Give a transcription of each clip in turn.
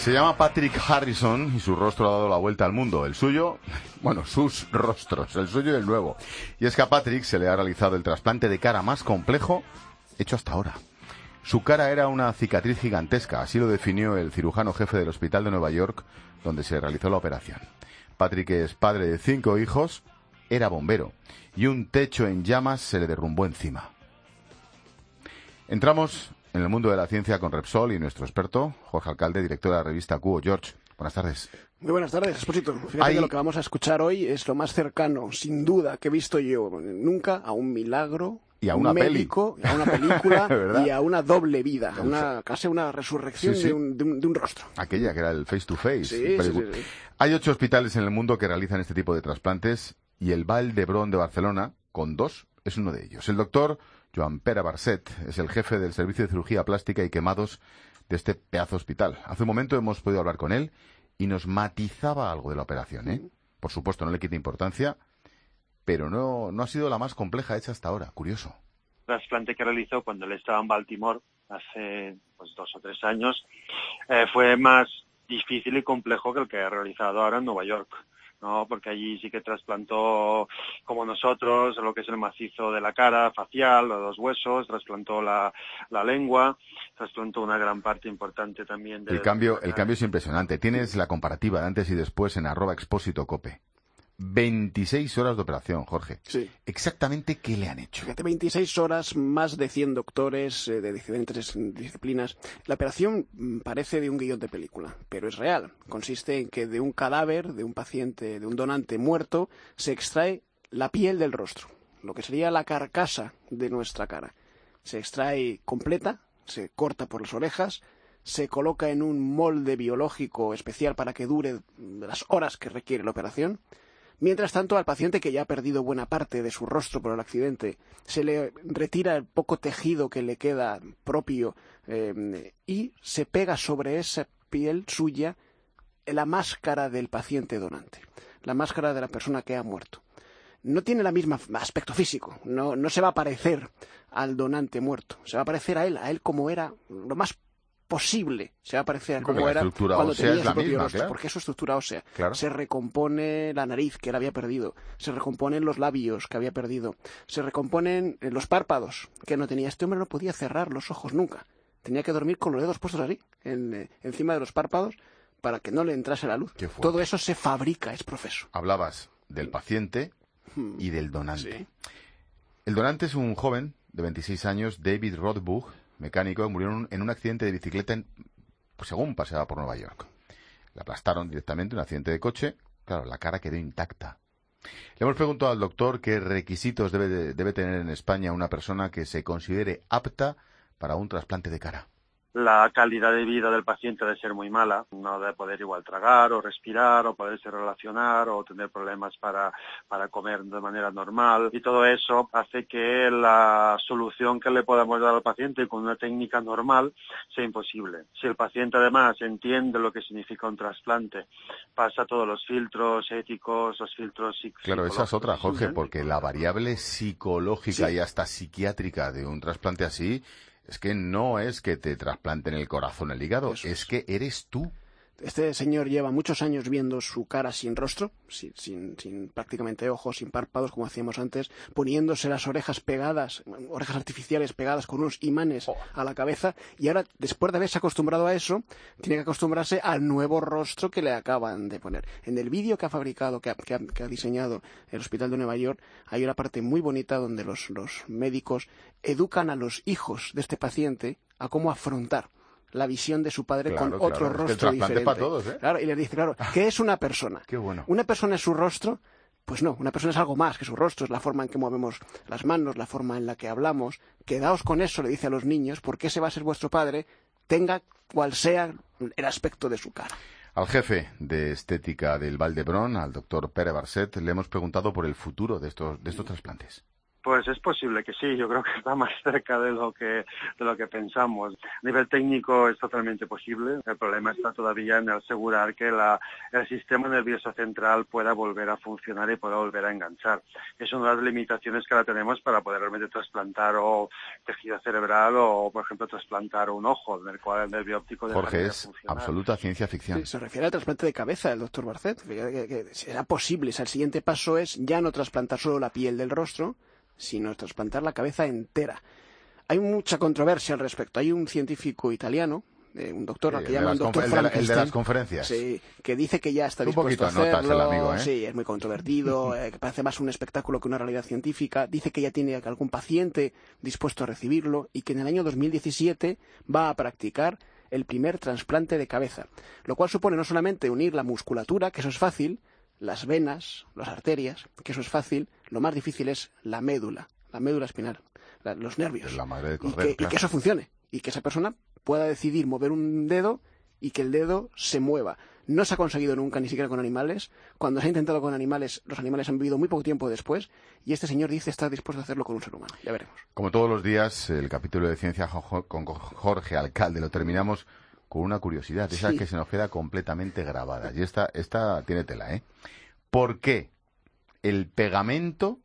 Se llama Patrick Harrison y su rostro ha dado la vuelta al mundo. El suyo, bueno, sus rostros, el suyo y el nuevo. Y es que a Patrick se le ha realizado el trasplante de cara más complejo hecho hasta ahora. Su cara era una cicatriz gigantesca, así lo definió el cirujano jefe del hospital de Nueva York, donde se realizó la operación. Patrick es padre de 5 hijos, era bombero, y un techo en llamas se le derrumbó encima. Entramos en el mundo de la ciencia con Repsol y nuestro experto, Jorge Alcalde, director de la revista QO. George, buenas tardes. Muy buenas tardes, Expósito. Fíjate que lo que vamos a escuchar hoy es lo más cercano, sin duda, que he visto yo nunca a un milagro, y a una médico, a una película y a una doble vida, casi una resurrección de un rostro. Aquella que era el face to face. Sí. Hay 8 hospitales en el mundo que realizan este tipo de trasplantes y el Vall d'Hebron de Barcelona, con 2, es uno de ellos. El doctor Joan Pere Barset es el jefe del servicio de cirugía plástica y quemados de este pedazo hospital. Hace un momento hemos podido hablar con él y nos matizaba algo de la operación, ¿eh? Por supuesto, no le quita importancia, pero no ha sido la más compleja hecha hasta ahora. Curioso. El trasplante que realizó cuando él estaba en Baltimore hace 2 o 3 años fue más difícil y complejo que el que ha realizado ahora en Nueva York, ¿no? Porque allí sí que trasplantó, como nosotros, lo que es el macizo de la cara, facial, los huesos, trasplantó la lengua, trasplantó una gran parte importante también de... El cambio es impresionante. Tienes la comparativa de antes y después en @expósitocope. 26 horas de operación, Jorge. Sí. ¿Exactamente qué le han hecho? Fíjate, 26 horas, más de 100 doctores de diferentes disciplinas. La operación parece de un guión de película, pero es real. Consiste en que de un cadáver, de un paciente, de un donante muerto, se extrae la piel del rostro, lo que sería la carcasa de nuestra cara. Se extrae completa, se corta por las orejas, se coloca en un molde biológico especial para que dure las horas que requiere la operación. Mientras tanto, al paciente que ya ha perdido buena parte de su rostro por el accidente, se le retira el poco tejido que le queda propio y se pega sobre esa piel suya la máscara del paciente donante, la máscara de la persona que ha muerto. No tiene el mismo aspecto físico, no se va a parecer al donante muerto, se va a parecer a él como era lo más posible, se va a parecer como era cuando tenía su propio rostro, porque es su estructura ósea. Claro. Se recompone la nariz que él había perdido, se recomponen los labios que había perdido, se recomponen los párpados que no tenía. Este hombre no podía cerrar los ojos nunca, tenía que dormir con los dedos puestos así, encima de los párpados, para que no le entrase la luz. Todo eso se fabrica, es profeso. Hablabas del paciente y del donante. Sí. El donante es un joven de 26 años, David Rothbuch, mecánico, que murió en un accidente de bicicleta según paseaba por Nueva York. Le aplastaron directamente, un accidente de coche. Claro, la cara quedó intacta. Le hemos preguntado al doctor qué requisitos debe tener en España una persona que se considere apta para un trasplante de cara. La calidad de vida del paciente debe ser muy mala, no debe poder igual tragar o respirar o poderse relacionar o tener problemas para comer de manera normal, y todo eso hace que la solución que le podamos dar al paciente con una técnica normal sea imposible. Si el paciente además entiende lo que significa un trasplante, pasa todos los filtros éticos, los filtros psicológicos. Claro, esa es otra, Jorge, porque la variable psicológica y hasta psiquiátrica de un trasplante así es que no es que te trasplanten el corazón, el hígado, es que eres tú. Este señor lleva muchos años viendo su cara sin rostro, sin prácticamente ojos, sin párpados, como hacíamos antes, poniéndose las orejas pegadas, orejas artificiales pegadas con unos imanes a la cabeza, y ahora, después de haberse acostumbrado a eso, tiene que acostumbrarse al nuevo rostro que le acaban de poner. En el vídeo que ha fabricado, que ha diseñado el Hospital de Nueva York, hay una parte muy bonita donde los médicos educan a los hijos de este paciente a cómo afrontar la visión de su padre con otro rostro diferente. Para todos, ¿eh? Claro, y les dice, ¿qué es una persona? Qué bueno. ¿Una persona es su rostro? Pues no, una persona es algo más que su rostro, es la forma en que movemos las manos, la forma en la que hablamos. Quedaos con eso, le dice a los niños, porque ese va a ser vuestro padre, tenga cual sea el aspecto de su cara. Al jefe de estética del Vall d'Hebron, al doctor Pere Barset, le hemos preguntado por el futuro de estos trasplantes. Pues es posible que sí, yo creo que está más cerca de lo que pensamos. A nivel técnico es totalmente posible, el problema está todavía en asegurar que el sistema nervioso central pueda volver a funcionar y pueda volver a enganchar. Es una de las limitaciones que ahora tenemos para poder realmente trasplantar o tejido cerebral o, por ejemplo, trasplantar un ojo, en el cual el nervio óptico Jorge, es funcionar. absoluta ciencia ficción. Sí, se refiere al trasplante de cabeza, el doctor Barcet. Que será posible, o sea, el siguiente paso es ya no trasplantar solo la piel del rostro, sino trasplantar la cabeza entera. Hay mucha controversia al respecto. Hay un científico italiano, un doctor, al que llaman doctor Frankenstein. El de las conferencias. Sí, que dice que ya está dispuesto a hacerlo. Notas el amigo, ¿eh? Sí, es muy controvertido, que parece más un espectáculo que una realidad científica. Dice que ya tiene algún paciente dispuesto a recibirlo y que en el año 2017 va a practicar el primer trasplante de cabeza, lo cual supone no solamente unir la musculatura, que eso es fácil, las venas, las arterias, que eso es fácil, lo más difícil es la médula espinal, los nervios. La madre de cordero, y que eso funcione, y que esa persona pueda decidir mover un dedo y que el dedo se mueva. No se ha conseguido nunca, ni siquiera con animales. Cuando se ha intentado con animales, los animales han vivido muy poco tiempo después, y este señor dice estar dispuesto a hacerlo con un ser humano. Ya veremos. Como todos los días, el capítulo de Ciencia con Jorge Alcalde lo terminamos con una curiosidad, esa que se nos queda completamente grabada. Y esta tiene tela, ¿eh? ¿Por qué el pegamento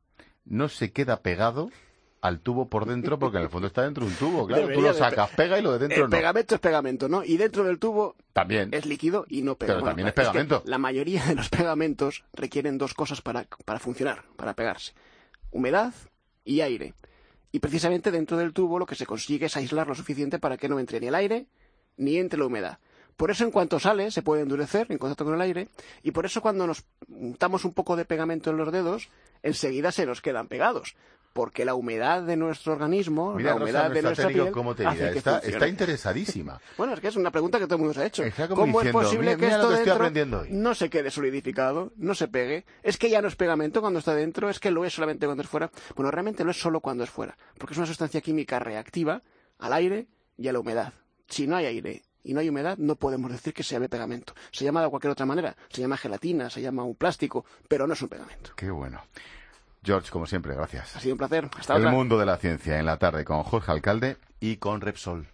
no se queda pegado al tubo por dentro? Porque en el fondo está dentro de un tubo, claro. Tú lo sacas, pega y lo de dentro no. El pegamento es pegamento, ¿no? Y dentro del tubo también es líquido y no pega. Pero también es pegamento. La mayoría de los pegamentos requieren dos cosas para funcionar, para pegarse. Humedad y aire. Y precisamente dentro del tubo lo que se consigue es aislar lo suficiente para que no entre ni el aire ni entre la humedad. Por eso en cuanto sale se puede endurecer en contacto con el aire, y por eso cuando nos untamos un poco de pegamento en los dedos, enseguida se nos quedan pegados. Porque la humedad de nuestro organismo, mira, la humedad de nuestra piel, cómo te hace está interesadísima. Bueno, es que es una pregunta que todo el mundo se ha hecho. ¿Cómo es posible que esto dentro no se quede solidificado, no se pegue? ¿Es que ya no es pegamento cuando está dentro? ¿Es que lo es solamente cuando es fuera? Bueno, realmente lo es solo cuando es fuera, porque es una sustancia química reactiva al aire y a la humedad. Si no hay aire y no hay humedad, no podemos decir que se llame pegamento. Se llama de cualquier otra manera. Se llama gelatina, se llama un plástico, pero no es un pegamento. Qué bueno. George, como siempre, gracias. Ha sido un placer. Hasta otra. El mundo de la ciencia en la tarde con Jorge Alcalde y con Repsol.